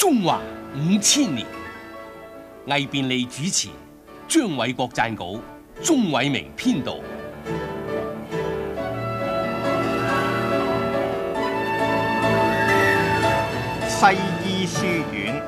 中華5000年，魏便利主持，張偉國撰稿，鍾偉明編導。 西醫書院。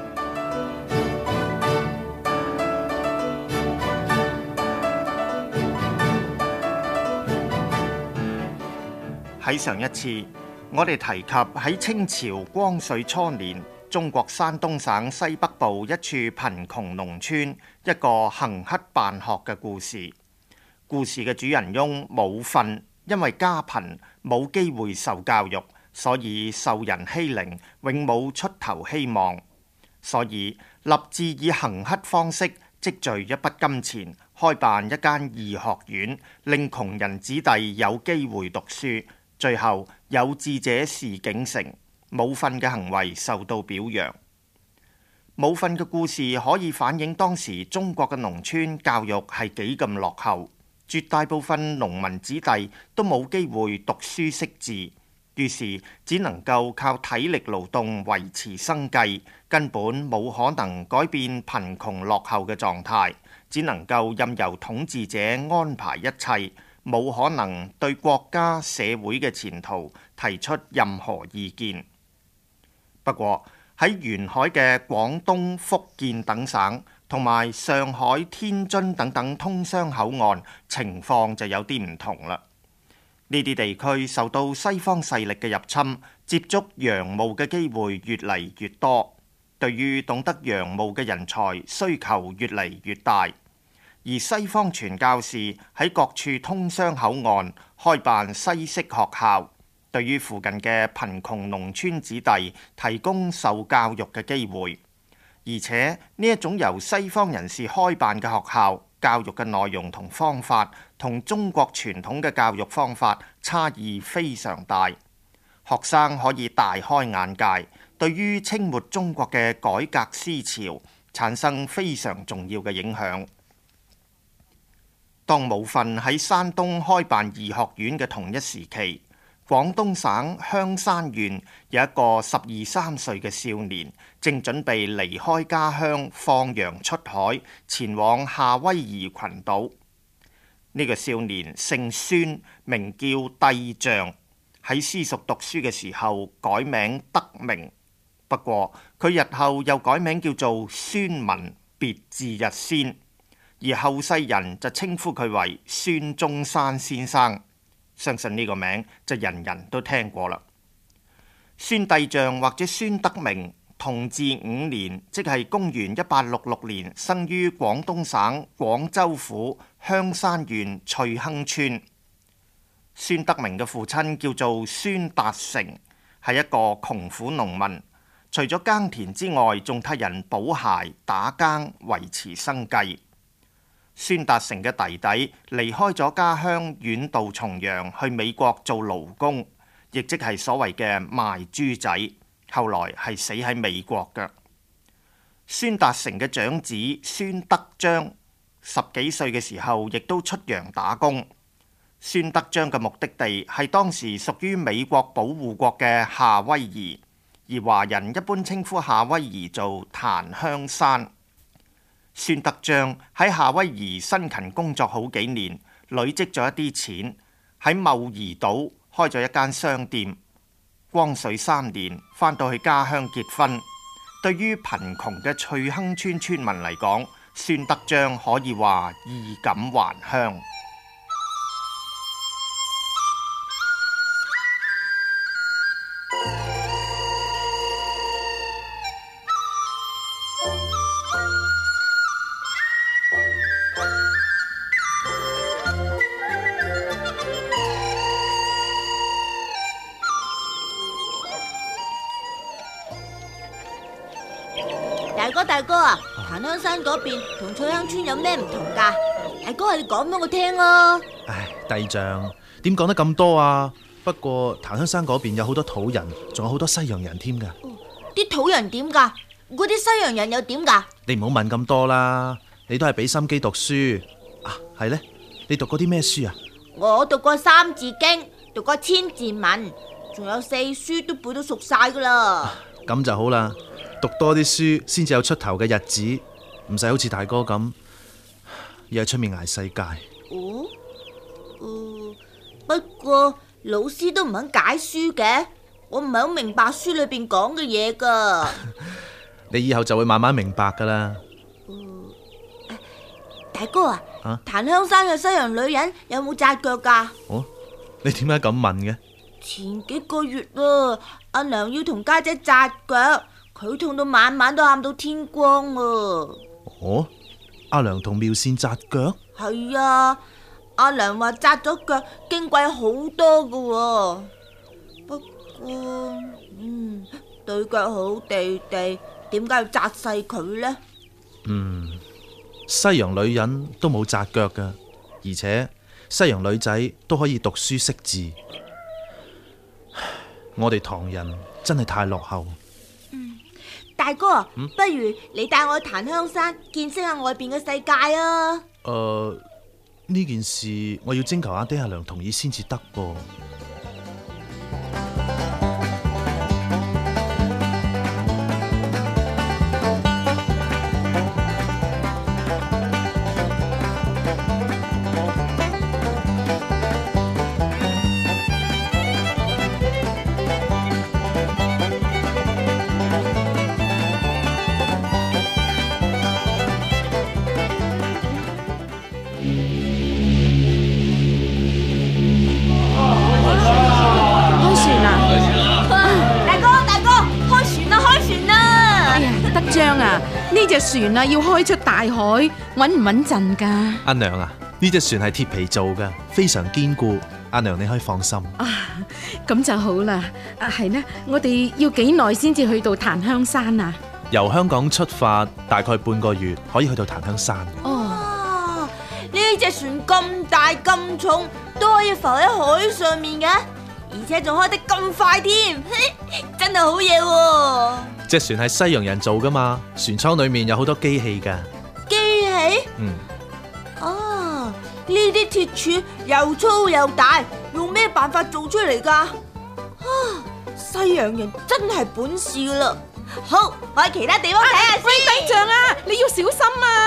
喺上一次，我哋提及喺清朝光緒初年，中國山東省西北部一處貧窮農村一個行乞辦學嘅故事。故事嘅主人翁武訓因為家貧冇機會受教育，所以受人欺凌，永冇出頭希望，所以立志以行乞方式積聚一筆金錢，開辦一間義學院，令窮人子弟有機會讀書。最後有志者事竟成，武訓嘅行為受到表揚。武訓嘅故事可以反映當時中國嘅農村教育係幾咁落後，絕大部分農民子弟都冇機會讀書識字，於是只能夠靠體力勞動維持生計，根本冇可能改變貧窮落後嘅狀態，只能夠任由統治者安排一切，冇可能對國家社會嘅前途提出任何意見。不過喺沿海嘅廣東、福建等省，同埋上海、天津等等通商口岸，情況就有啲唔同啦。呢啲地區受到西方勢力嘅入侵，接觸洋務嘅機會越嚟越多，對於懂得洋務嘅人才需求越嚟越大。而西方傳教士喺各處通商口岸開辦西式學校，對於附近嘅貧窮農村子弟提供受教育嘅機會。而且呢一種由西方人士開辦嘅學校，教育嘅內容同方法同中國傳統嘅教育方法差異非常大，學生可以大開眼界，對於清末中國嘅改革思潮產生非常重要嘅影響。當武訓喺山東開辦義學院嘅同一時期，廣東省香山縣有一個12、13歲嘅少年，正準備離開家鄉放洋出海，前往夏威夷群島。呢個少年姓孫，名叫帝象，喺私塾讀書嘅時候改名德明，不過佢日後又改名叫做孫文，別字日先。而後世人就稱呼佢為孫中山先生，相信呢個名就人人都聽過啦。孫帝象或者孫德明，同治5年，即係公元1866年，生於廣東省廣州府香山縣翠亨村。孫德明嘅父親叫做孫達成，係一個窮苦農民，除咗耕田之外，仲替人補鞋、打更，維持生計。孫達成嘅弟弟離開咗家鄉，遠渡重洋去美國做勞工，亦即係所謂嘅賣豬仔。後來係死喺美國嘅。孫達成嘅長子孫德章10幾歲嘅時候，亦都出洋打工。孫德章嘅目的地係當時屬於美國保護國嘅夏威夷，而華人一般稱呼夏威夷做檀香山。孫德章喺夏威夷辛勤工作好幾年，累積咗一啲錢，喺茂宜島開咗一間商店。光緒3年返到去家鄉結婚。對於貧窮嘅翠亨村村民嚟講，孫德章可以話衣錦還鄉。 大哥啊，檀香山嗰邊同翠亨村有咩唔同噶？大哥，你講俾我聽啊！ 唉，帝象點講得咁多啊？不過檀香山嗰邊有好多土人，仲有好多西洋人添噶。 啲土人點噶？嗰啲西洋人又點噶？ 你唔好問咁多啦，你都係俾心機讀書啊。係呢？你讀過啲咩書啊？ 我讀過《三字經》，讀過《千字文》，仲有4書都背到熟晒噶啦。 咁就好啦。 讀多啲書先至有出頭嘅日子，唔使好似大哥咁要喺出面捱世界。 不過老師都唔肯解書嘅，我唔係好明白書裏邊講嘅嘢噶。 你以後就會慢慢明白噶啦。 大哥啊，檀香山嘅西洋女人有冇紮腳噶？ 你點解咁問嘅？ 前幾個月啊，阿娘要同家姐紮腳，佢痛到晚晚都喊到天光啊。 阿娘同妙善紮腳？ 係啊，阿娘話紮咗腳矜貴好多噶。不過對腳好地地，點解要紮細佢呢？ 西洋女人都冇紮腳噶，而且西洋女仔都可以讀書識字。我哋唐人真係太落後。 大哥，不如你帶我去檀香山見識下外邊嘅世界啊！ 呢件事我要徵求阿爹阿娘同意先至得噃。 呢隻船啊，要開出大海，穩唔穩陣噶？ 阿娘啊，呢隻船係鐵皮做噶，非常堅固。阿娘你可以放心。 咁就好啦。係呢，我哋要幾耐先至去到檀香山啊？ 由香港出發，大概半個月可以去到檀香山。 呢隻船咁大咁重，都可以浮喺海上面嘅，而且仲開得咁快添，真係好嘢喎！ 隻船係西洋人做噶嘛，船艙裏面有好多機器噶。 機器？呢啲鐵柱又粗又大，用咩辦法做出嚟噶？西洋人真係本事噶啦！好，我喺其他地方睇下先。 喂，抵仗啊，你要小心啊！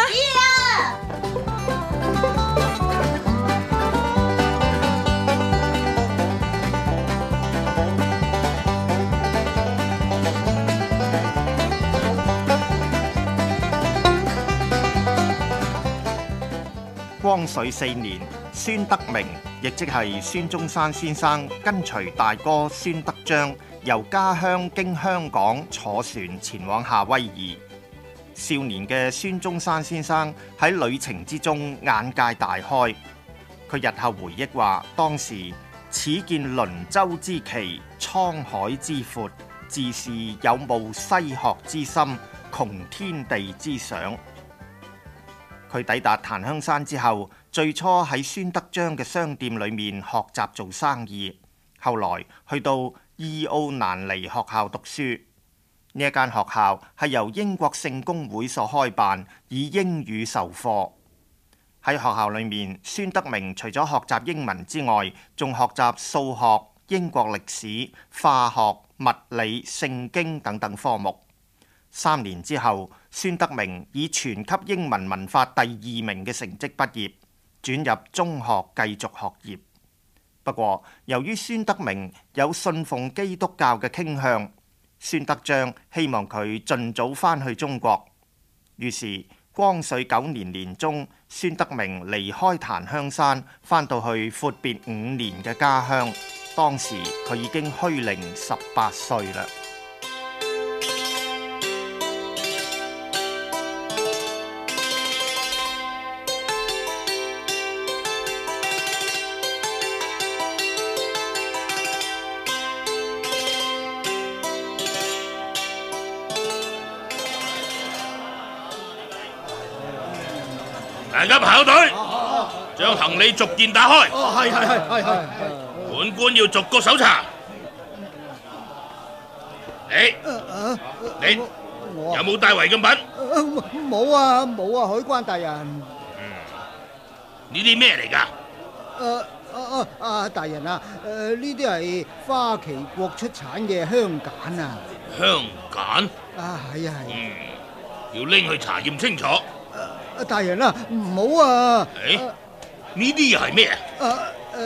光緒4年，孫德明，亦即係孫中山先生，跟隨大哥孫德章由家鄉經香港坐船前往夏威夷。少年嘅孫中山先生喺旅程之中眼界大開。佢日後回憶話，當時始見輪舟之奇，滄海之闊，自是有慕西學之心，窮天地之想。佢抵達檀香山之後，最初喺孫德章嘅商店裏面學習做生意，後來去到伊奧蘭尼學校讀書。呢一間學校係由英國聖公會所開辦，以英語授課。喺學校裏面，孫德明除咗學習英文之外，仲學習數學、英國歷史、化學、物理、聖經等等科目。3年之後，孫德明以全級英文文法第2名嘅成績畢業，轉入中學繼續學業。不過，由於孫德明有信奉基督教嘅傾向，孫德章希望佢盡早返去中國。於是，光緒9年年中，孫德明離開檀香山，返到去闊別5年嘅家鄉。當時佢已經虛齡18歲啦。 大家排好隊，將行李逐件打開。 係。 本官要逐個搜查。你有冇帶違禁品？ 冇啊，海關大人。 呢啲咩嚟㗎？ 大人啊，呢啲係花旗國出產嘅香梘啊！ 香梘係啊， 要拎去查驗清楚。 大人啊，唔好啊！ 呢啲又係咩啊？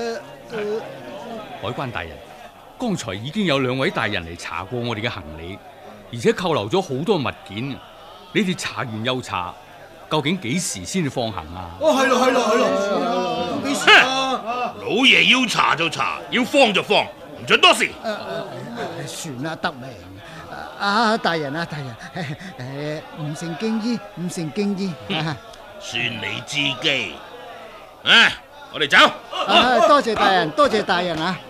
海關大人，剛才已經有2位大人嚟查過我哋嘅行李，而且扣留咗好多物件。你哋查完又查，究竟幾時先至放行啊？ 係咯，幾時啊？ 老爺要查就查，要放就放，唔准多事。 算啦，得命。大人，唔成敬意，唔成敬意。 算你知機。我哋走。 多謝大人，多謝大人啊！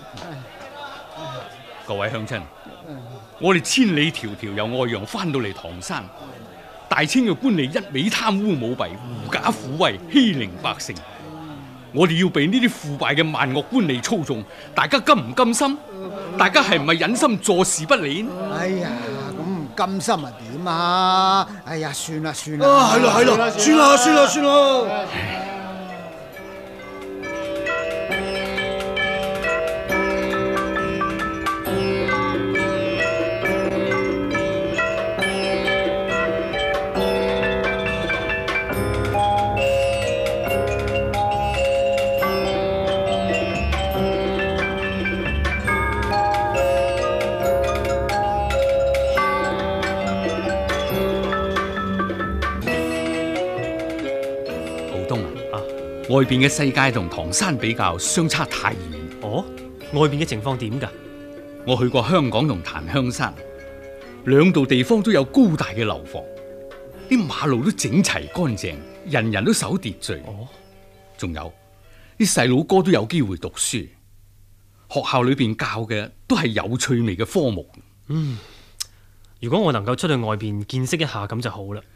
各位鄉親，我哋千里迢迢由外洋翻到嚟唐山，大清嘅官吏一味貪污舞弊、狐假虎威、欺凌百姓，我哋要被呢啲腐敗嘅萬惡官吏操縱，大家甘唔甘心？大家係唔係忍心坐視不理？ 哎呀，咁唔甘心啊點啊？哎呀，算啦，係咯，算啦。 外邊嘅世界同唐山比較相差太遠。 哦，外邊嘅情況點㗎？ 我去過香港同檀香山，2度地方都有高大嘅樓房，啲馬路都整齊乾淨，人人都守秩序。 哦， 仲有啲細佬哥都有機會讀書，學校裏邊教嘅都係有趣味嘅科目。 如果我能夠出去外邊見識一下咁就好啦。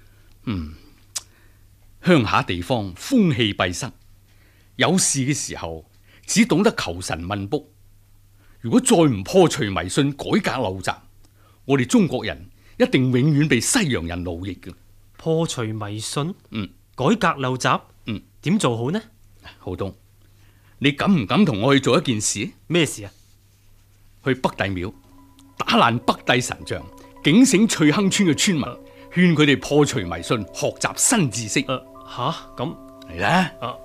鄉下地方風氣閉塞，有事嘅時候只懂得求神問卜。如果再唔破除迷信、改革陋習，我哋中國人一定永遠被西洋人奴役嘅。 破除迷信，改革陋習，點做好呢？ 浩東，你敢唔敢同我去做一件事？ 咩事啊？ 去北帝廟打爛北帝神像，警醒翠亨村嘅村民，勸佢哋破除迷信，學習新知識。 咁嚟啦！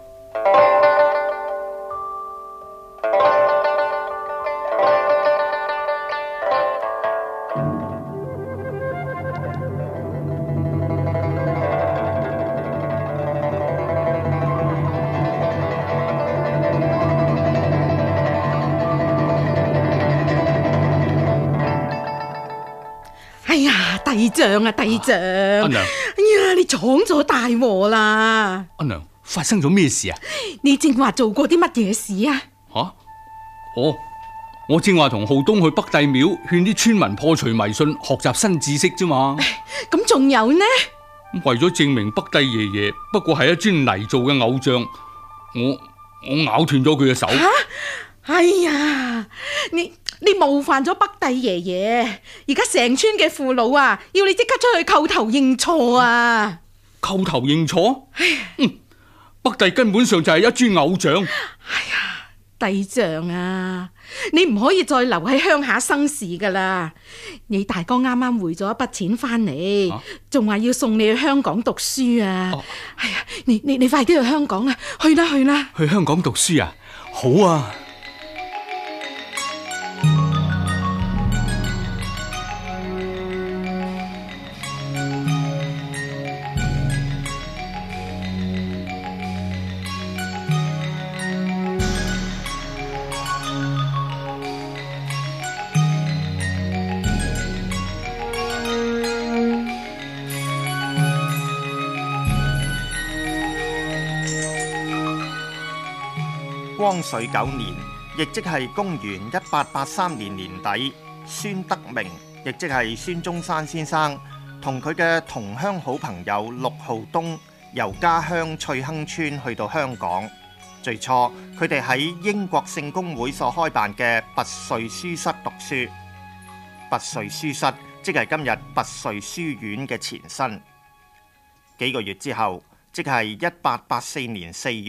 哎呀，帝丈啊，帝丈！ 阿娘， 哎呀，你闖咗大禍啦！ 阿娘，發生咗咩事啊？ 你正話做過啲乜嘢事啊？ 我正話同浩東去北帝廟勸啲村民破除迷信，學習新知識啫嘛。 咁仲有呢？ 為咗證明北帝爺爺不過係一尊泥做嘅偶像，我咬斷咗佢嘅手。 哎呀，你冒犯咗北帝爺爺，而家成村嘅父老啊，要你即刻出去叩頭認錯啊！ 叩頭認錯？北帝根本上就係一尊偶像。 哎呀，帝丈啊，你唔可以再留喺鄉下生事噶啦！你大哥啱啱匯咗一筆錢翻嚟，仲話要送你去香港讀書啊！哎呀，你快啲去香港啊！去啦！ 去香港讀書啊？好啊！ 光緒9年，亦即係公元1883年年底，孫德明，亦即係孫中山先生，同佢嘅同鄉好朋友陸浩東，由家鄉翠亨村去到香港。最初，佢哋喺英國聖公會所開辦嘅拔萃書室讀書。拔萃書室即係今日拔萃書院嘅前身。幾個月之後，即係1884年4月。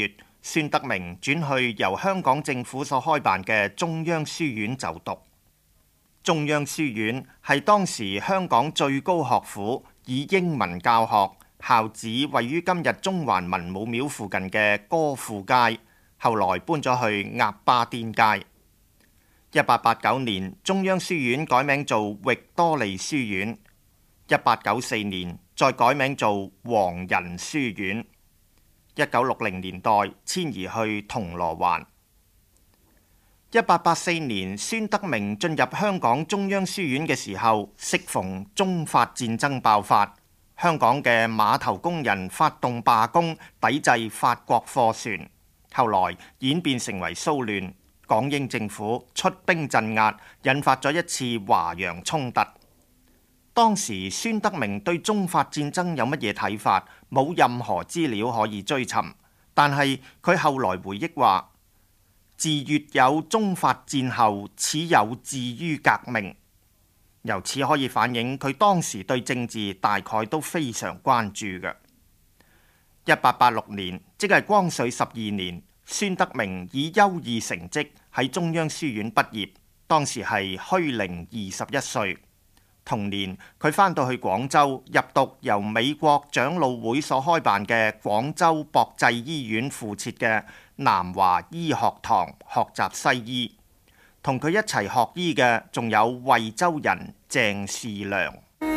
孫德明轉去由香港政府所開辦嘅中央書院就讀。中央書院係當時香港最高學府，以英文教學，校址位於今日中環文武廟附近嘅歌賦街，後來搬咗去鴨巴甸街。1889年，中央書院改名做域多利書院。1894年再改名做黃仁書院。1960年代遷移去銅鑼灣。1884年，孫德明進入香港中央書院嘅時候，適逢中法戰爭爆發，香港嘅碼頭工人發動罷工，抵制法國貨船，後來演變成為騷亂，港英政府出兵鎮壓，引發咗一次華洋衝突。當時孫德明對中法戰爭有乜嘢睇法，冇任何資料可以追尋，但係佢後來回憶話：自越有中法戰後，始有志於革命。由此可以反映佢當時對政治大概都非常關注嘅。1886年，即係光緒12年，孫德明以優異成績喺中央書院畢業，當時係虛齡21歲。同年，佢返到去廣州入讀由美國長老會所開辦嘅廣州博濟醫院附設嘅南華醫學堂學習西醫。同佢一齊學醫嘅仲有惠州人鄭士良。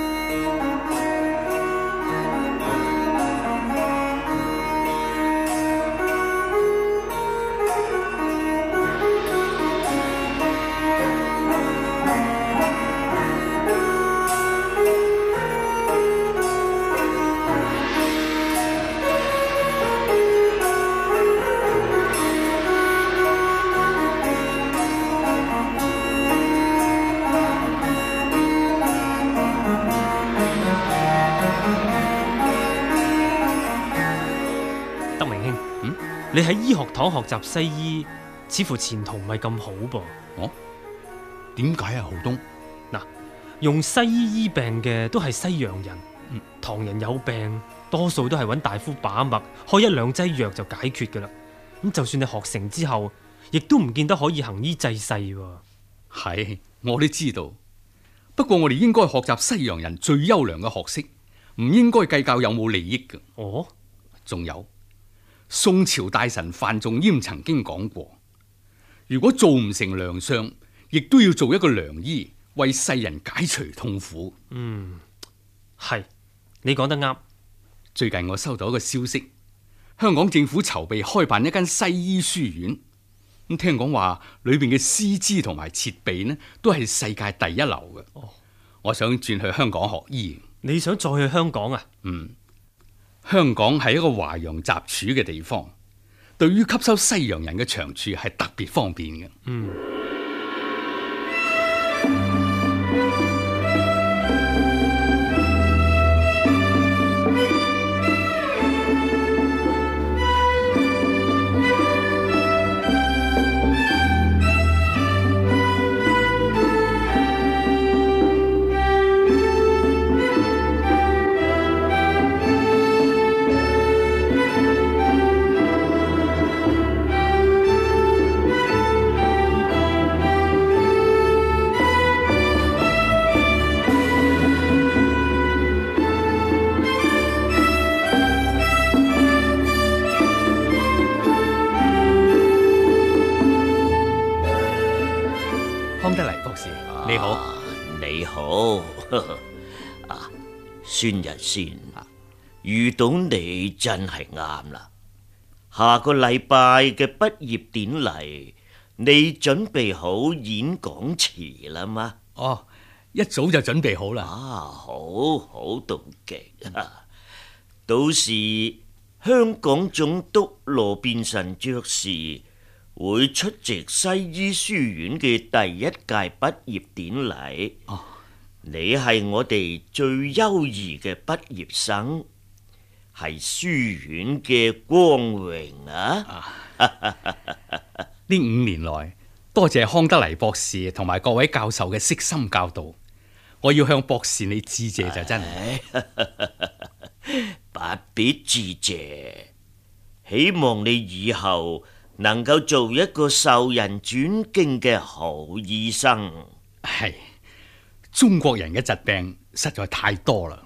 你喺醫學堂學習西醫，似乎前途唔係咁好噃。 哦，點解啊，浩東？ 嗱，用西醫醫病嘅都係西洋人，唐人有病多數都係揾大夫把脈，開1、2劑藥就解決噶啦。咁就算你學成之後，亦都唔見得可以行醫濟世喎。 係，我都知道。不過我哋應該學習西洋人最優良嘅學識，唔應該計較有冇利益嘅。 哦， 仲有。宋朝大臣范仲淹曾經講過，如果做唔成良相，亦都要做一個良醫，為世人解除痛苦。 係，你講得啱。 最近我收到一個消息，香港政府籌備開辦一間西醫書院，咁聽講話裏邊嘅師資同埋設備呢，都係世界第一流嘅。我想轉去香港學醫。 你想再去香港啊？ 香港係一個華洋雜處嘅地方，對於吸收西洋人嘅長處係特別方便嘅。康德黎博士，你好。 你好。孫日先，遇到你真係啱啦。下個禮拜嘅畢業典禮，你準備好演講詞啦嗎？ 哦，一早就準備好啦。 好到極啊！到時香港總督羅便臣爵士會出席西醫書院嘅第一屆畢業典禮。你係我哋最優異嘅畢業生，係書院嘅光榮啊！ 呢5年來，多謝康德黎博士同埋各位教授嘅悉心教導，我要向博士你致謝就真係。 不必致謝， 希望你以後能夠做一個受人尊敬嘅好醫生。 係，中國人嘅疾病實在太多啦。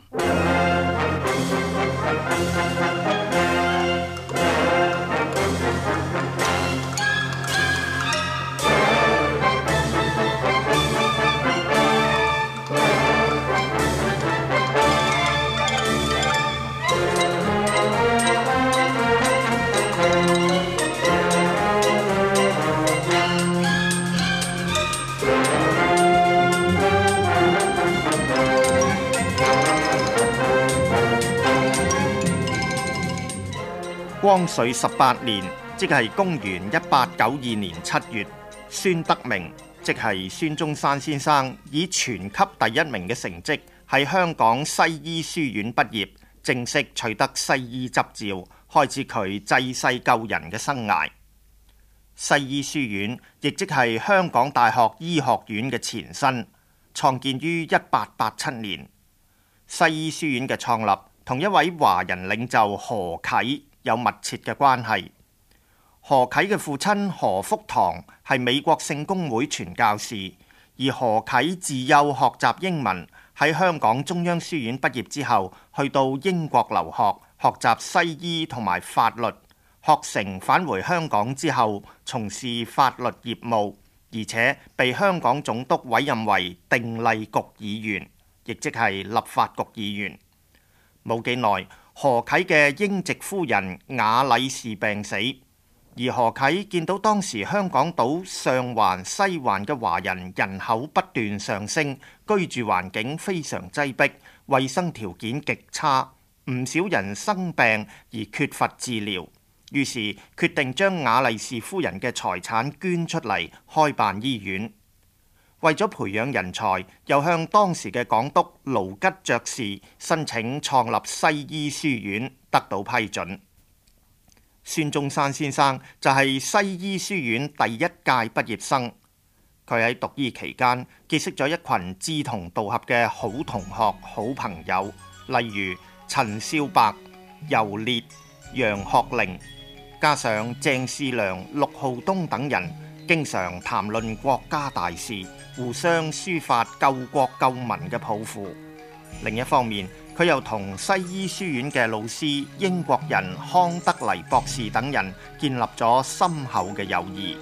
光緒18年，即係公元1892年7月，孫德明，即係孫中山先生，以全級第1名嘅成績喺香港西醫書院畢業，正式取得西醫執照，開始佢濟世救人嘅生涯。西醫書院亦即係香港大學醫學院嘅前身，創建於1887年。西醫書院嘅創立同一位華人領袖何啟有密切嘅關係。何啟嘅父親何福堂係美國聖公會傳教士，而何啟自幼學習英文，喺香港中央書院畢業之後，去到英國留學，學習西醫同埋法律。學成返回香港之後，從事法律業務，而且被香港總督委任為定例局議員，亦即係立法局議員。冇幾耐，何啟嘅英籍夫人雅禮士病死，而何啟見到當時香港島上環、西環嘅華人人口不斷上升，居住環境非常擠迫，衛生條件極差，唔少人生病而缺乏治療，於是決定將雅禮士夫人嘅財產捐出嚟開辦醫院。為咗培養人才，又向當時嘅港督盧吉爵士申請創立西醫書院，得到批准。孫中山先生就係西醫書院第1屆畢業生，佢喺讀醫期間結識咗一群志同道合嘅好同學、好朋友，例如陳少白、游烈、楊學齡，加上鄭士良、陸浩東等人，經常談論國家大事，互相抒發救國救民嘅抱負。另一方面，佢又同西醫書院嘅老師英國人康德黎博士等人建立咗深厚嘅友誼。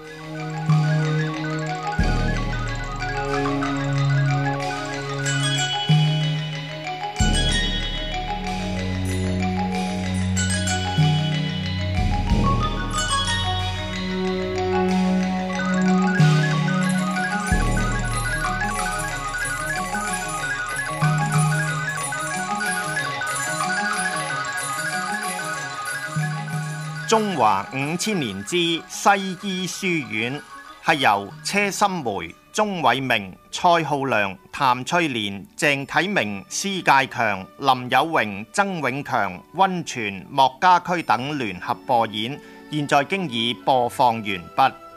中華5000年之西醫書院係由車心梅、鍾偉明、蔡浩良、譚翠蓮、鄭啟明、施介強、林有榮、曾永強、溫泉、莫家駒等聯合播演，現在經已播放完畢。